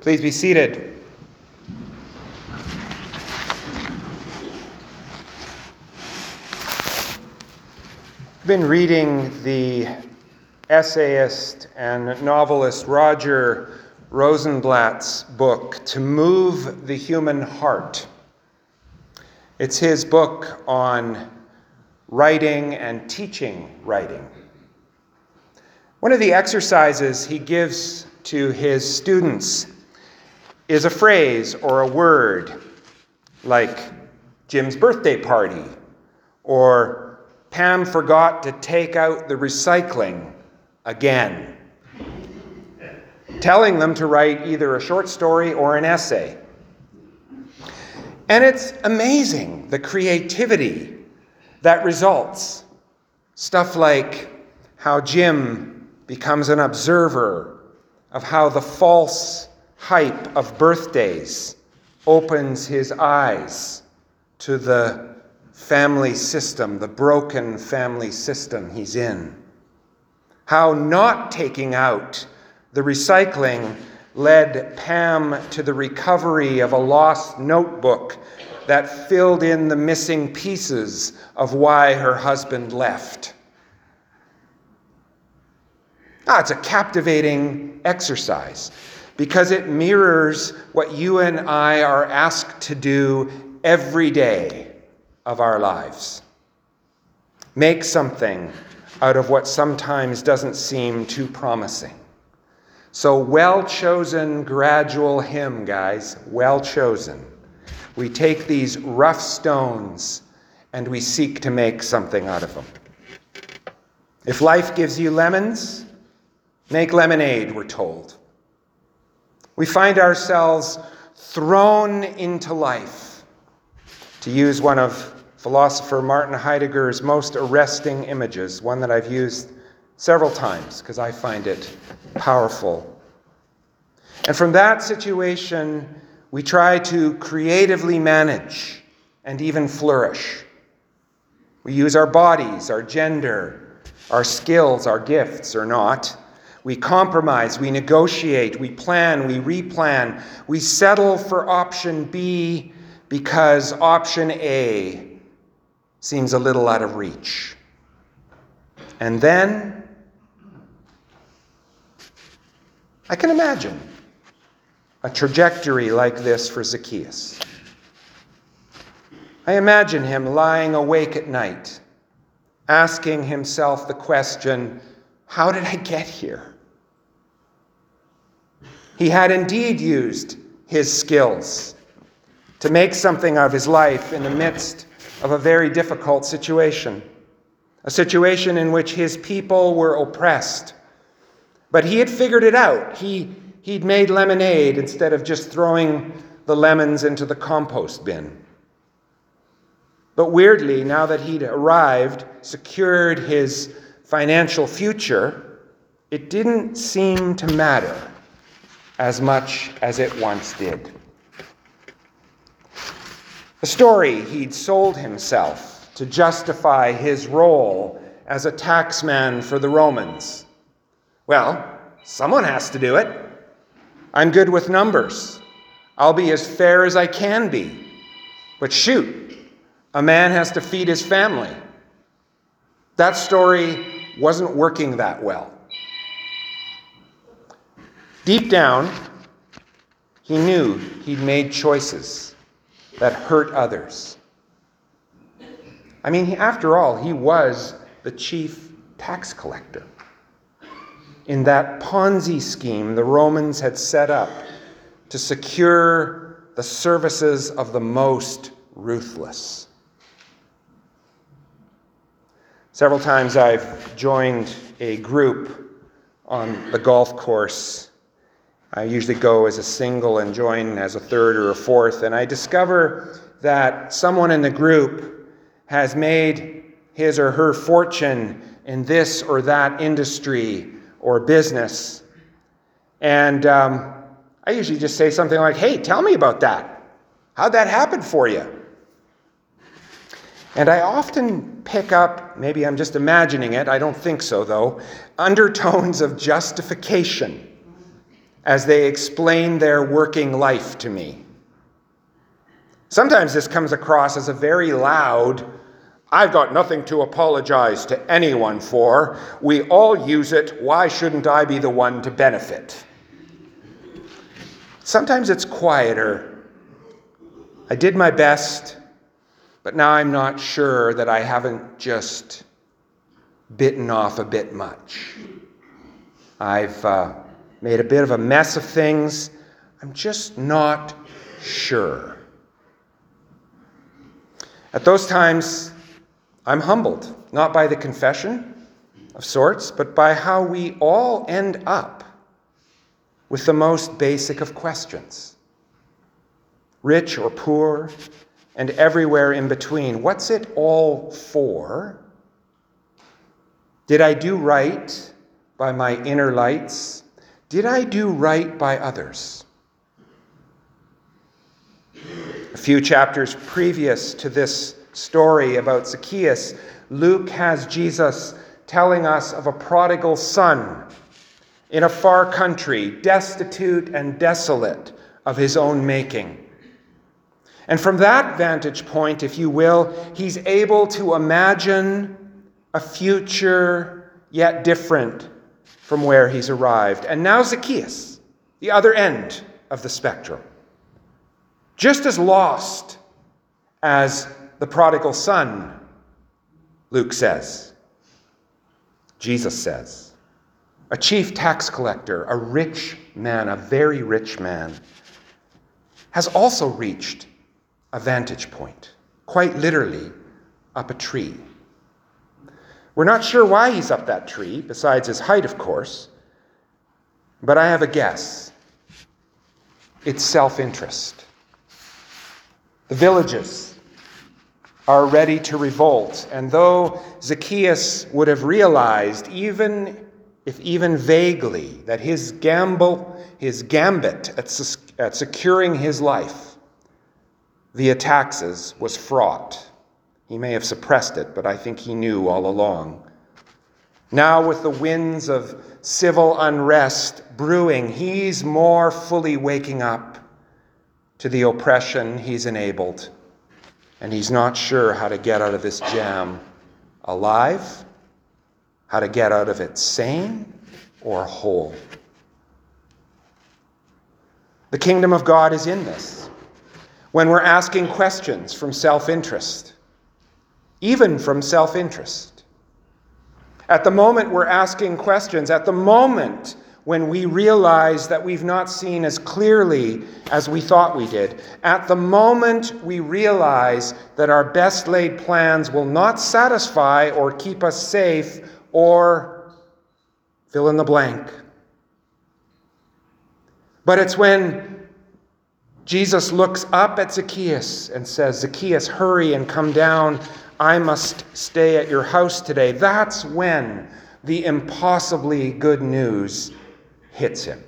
Please be seated. I've been reading the essayist and novelist Roger Rosenblatt's book, To Move the Human Heart. It's his book on writing and teaching writing. One of the exercises he gives to his students is a phrase or a word like Jim's birthday party or Pam forgot to take out the recycling again, telling them to write either a short story or an essay. And it's amazing the creativity that results. Stuff like how Jim becomes an observer of how the false hype of birthdays opens his eyes to the family system, the broken family system he's in. How not taking out the recycling led Pam to the recovery of a lost notebook that filled in the missing pieces of why her husband left. It's a captivating exercise because it mirrors what you and I are asked to do every day of our lives. Make something out of what sometimes doesn't seem too promising. So well-chosen gradual hymn, guys, well chosen. We take these rough stones and we seek to make something out of them. If life gives you lemons, make lemonade, we're told. We find ourselves thrown into life. To use one of philosopher Martin Heidegger's most arresting images, one that I've used several times because I find it powerful. And from that situation, we try to creatively manage and even flourish. We use our bodies, our gender, our skills, our gifts or not. We compromise, we negotiate, we plan, we replan. We settle for option B because option A seems a little out of reach. And then I can imagine a trajectory like this for Zacchaeus. I imagine him lying awake at night, asking himself the question, how did I get here? He had indeed used his skills to make something of his life in the midst of a very difficult situation, a situation in which his people were oppressed. But he had figured it out. He'd made lemonade instead of just throwing the lemons into the compost bin. But weirdly, now that he'd arrived, secured his financial future, it didn't seem to matter as much as it once did. The story he'd sold himself to justify his role as a taxman for the Romans. Well, someone has to do it. I'm good with numbers. I'll be as fair as I can be. But shoot, a man has to feed his family. That story wasn't working that well. Deep down, he knew he'd made choices that hurt others. I mean, after all, he was the chief tax collector in that Ponzi scheme the Romans had set up to secure the services of the most ruthless. Several times I've joined a group on the golf course. I usually go as a single and join as a third or a fourth, and I discover that someone in the group has made his or her fortune in this or that industry or business. And I usually just say something like, hey, tell me about that. How'd that happen for you? And I often pick up, maybe I'm just imagining it, I don't think so though, undertones of justification as they explain their working life to me. Sometimes this comes across as a very loud, "I've got nothing to apologize to anyone for. We all use it. Why shouldn't I be the one to benefit?" Sometimes it's quieter. "I did my best, but now I'm not sure that I haven't just bitten off a bit much. I've made a bit of a mess of things. I'm just not sure." At those times, I'm humbled, not by the confession of sorts, but by how we all end up with the most basic of questions. Rich or poor, and everywhere in between. What's it all for? Did I do right by my inner lights? Did I do right by others? A few chapters previous to this story about Zacchaeus, Luke has Jesus telling us of a prodigal son in a far country, destitute and desolate of his own making. And from that vantage point, if you will, he's able to imagine a future yet different from where he's arrived. And now Zacchaeus, the other end of the spectrum, just as lost as the prodigal son, Luke says. Jesus says, a chief tax collector, a rich man, a very rich man, has also reached a vantage point, quite literally up a tree. We're not sure why he's up that tree, besides his height, of course, but I have a guess. It's self-interest. The villages are ready to revolt, and though Zacchaeus would have realized, even vaguely, that his gambit at securing his life via taxes was fraught. He may have suppressed it, but I think he knew all along. Now, with the winds of civil unrest brewing, he's more fully waking up to the oppression he's enabled, and he's not sure how to get out of this jam alive, how to get out of it sane or whole. The kingdom of God is in this. When we're asking questions from self-interest, even from self-interest. At the moment we're asking questions, at the moment when we realize that we've not seen as clearly as we thought we did, at the moment we realize that our best laid plans will not satisfy or keep us safe or fill in the blank. But it's when Jesus looks up at Zacchaeus and says, "Zacchaeus, hurry and come down. I must stay at your house today." That's when the impossibly good news hits him.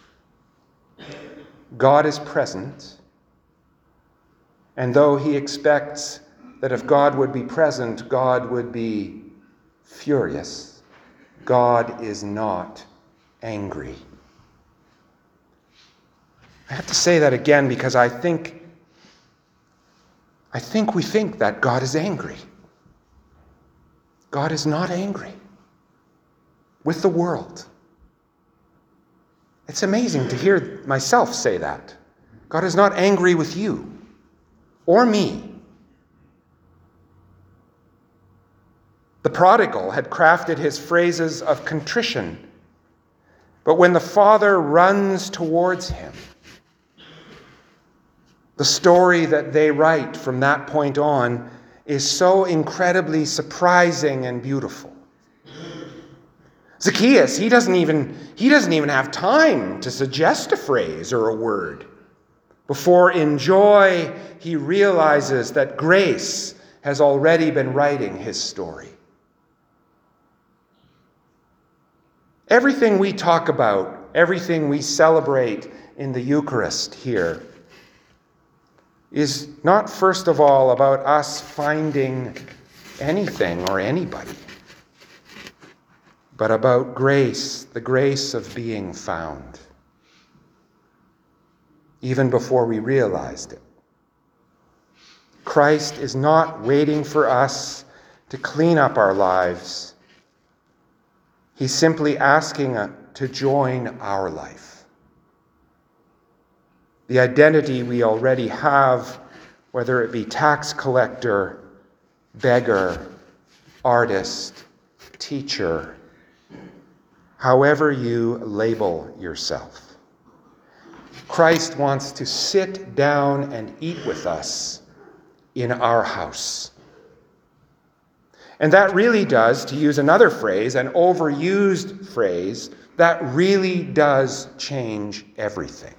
God is present, and though he expects that if God would be present, God would be furious, God is not angry. I have to say that again because I think we think that God is angry. God is not angry with the world. It's amazing to hear myself say that. God is not angry with you or me. The prodigal had crafted his phrases of contrition, but when the Father runs towards him, the story that they write from that point on is so incredibly surprising and beautiful. Zacchaeus, he doesn't even have time to suggest a phrase or a word before in joy he realizes that grace has already been writing his story. Everything we talk about, everything we celebrate in the Eucharist here is not first of all about us finding anything or anybody, but about grace, the grace of being found. even before we realized it. Christ is not waiting for us to clean up our lives. He's simply asking us to join our life. The identity we already have, whether it be tax collector, beggar, artist, teacher, however you label yourself. Christ wants to sit down and eat with us in our house. And that really does, to use another phrase, an overused phrase, that really does change everything.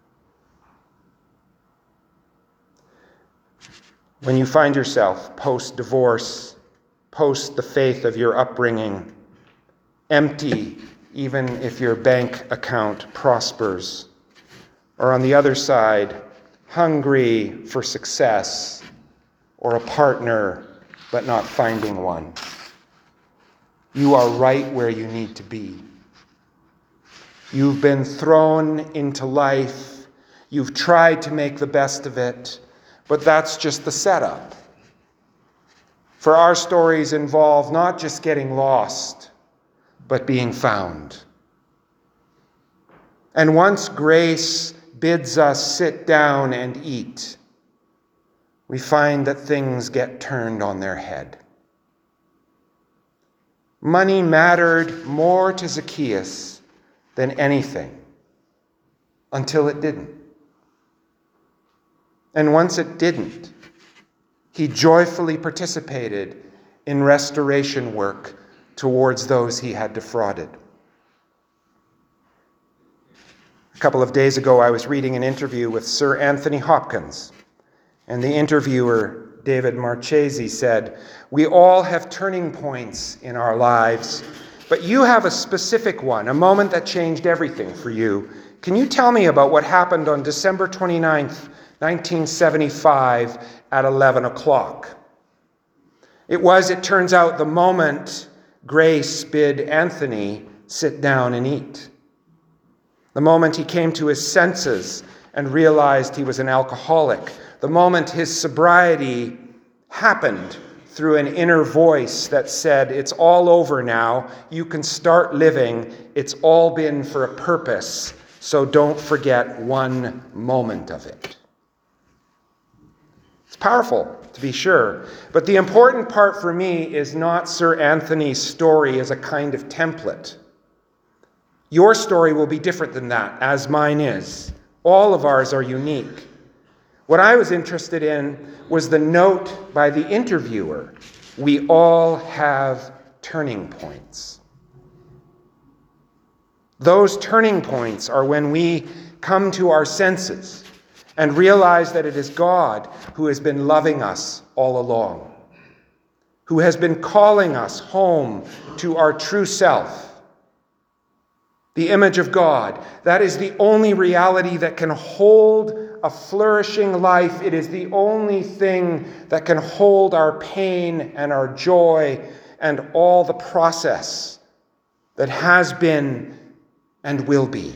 When you find yourself post-divorce, post the faith of your upbringing, empty even if your bank account prospers, or on the other side, hungry for success or a partner but not finding one, you are right where you need to be. You've been thrown into life. You've tried to make the best of it, but that's just the setup. For our stories involve not just getting lost, but being found. And once grace bids us sit down and eat, we find that things get turned on their head. Money mattered more to Zacchaeus than anything until it didn't. And once it didn't, he joyfully participated in restoration work towards those he had defrauded. A couple of days ago, I was reading an interview with Sir Anthony Hopkins, and the interviewer, David Marchesi, said, "We all have turning points in our lives, but you have a specific one, a moment that changed everything for you. Can you tell me about what happened on December 29th, 1975 at 11 o'clock? It turns out, the moment grace bid Anthony sit down and eat. The moment he came to his senses and realized he was an alcoholic. The moment his sobriety happened through an inner voice that said, it's all over now, you can start living, it's all been for a purpose, so don't forget one moment of it." It's powerful, to be sure, but the important part for me is not Sir Anthony's story as a kind of template. Your story will be different than that, as mine is. All of ours are unique. What I was interested in was the note by the interviewer. We all have turning points. Those turning points are when we come to our senses and realize that it is God who has been loving us all along, who has been calling us home to our true self, the image of God. That is the only reality that can hold a flourishing life. It is the only thing that can hold our pain and our joy and all the process that has been and will be.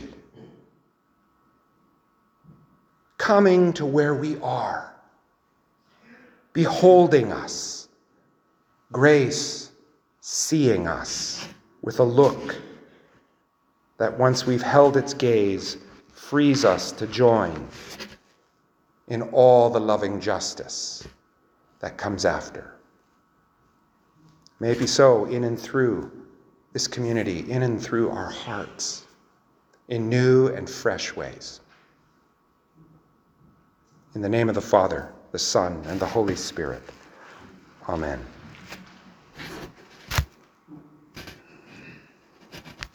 Coming to where we are, beholding us, grace seeing us with a look that once we've held its gaze, frees us to join in all the loving justice that comes after. May it be so in and through this community, in and through our hearts, in new and fresh ways. In the name of the Father, the Son, and the Holy Spirit. Amen.